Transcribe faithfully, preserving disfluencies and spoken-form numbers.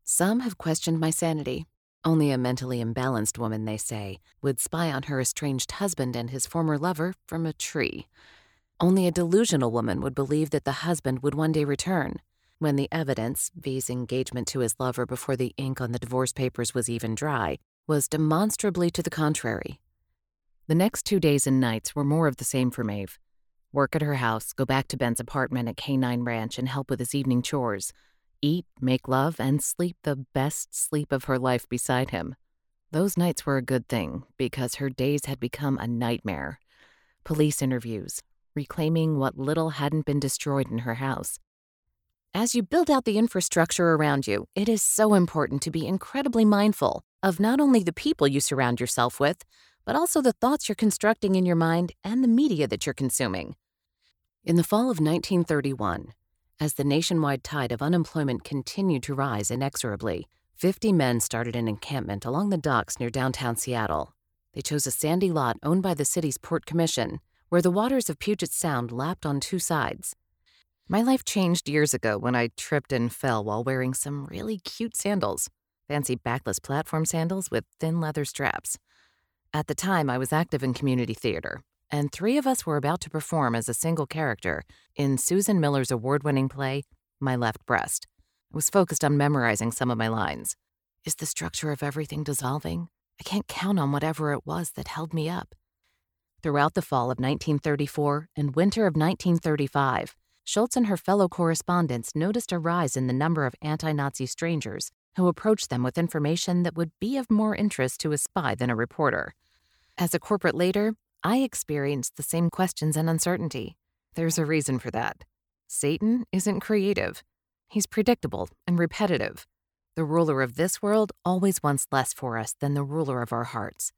Some have questioned my sanity. Only a mentally imbalanced woman, they say, would spy on her estranged husband and his former lover from a tree. Only a delusional woman would believe that the husband would one day return, when the evidence, V's engagement to his lover before the ink on the divorce papers was even dry, was demonstrably to the contrary. The next two days and nights were more of the same for Maeve. Work at her house, go back to Ben's apartment at K nine Ranch and help with his evening chores. Eat, make love, and sleep the best sleep of her life beside him. Those nights were a good thing, because her days had become a nightmare. Police interviews, reclaiming what little hadn't been destroyed in her house. As you build out the infrastructure around you, it is so important to be incredibly mindful of not only the people you surround yourself with, but also the thoughts you're constructing in your mind and the media that you're consuming. In the fall of nineteen thirty-one, as the nationwide tide of unemployment continued to rise inexorably, fifty men started an encampment along the docks near downtown Seattle. They chose a sandy lot owned by the city's Port Commission, where the waters of Puget Sound lapped on two sides. My life changed years ago when I tripped and fell while wearing some really cute sandals, fancy backless platform sandals with thin leather straps. At the time, I was active in community theater, and three of us were about to perform as a single character in Susan Miller's award-winning play, My Left Breast. I was focused on memorizing some of my lines. Is the structure of everything dissolving? I can't count on whatever it was that held me up. Throughout the fall of nineteen thirty-four and winter of nineteen thirty-five, Schultz and her fellow correspondents noticed a rise in the number of anti-Nazi strangers who approached them with information that would be of more interest to a spy than a reporter. As a corporate leader, I experienced the same questions and uncertainty. There's a reason for that. Satan isn't creative. He's predictable and repetitive. The ruler of this world always wants less for us than the ruler of our hearts.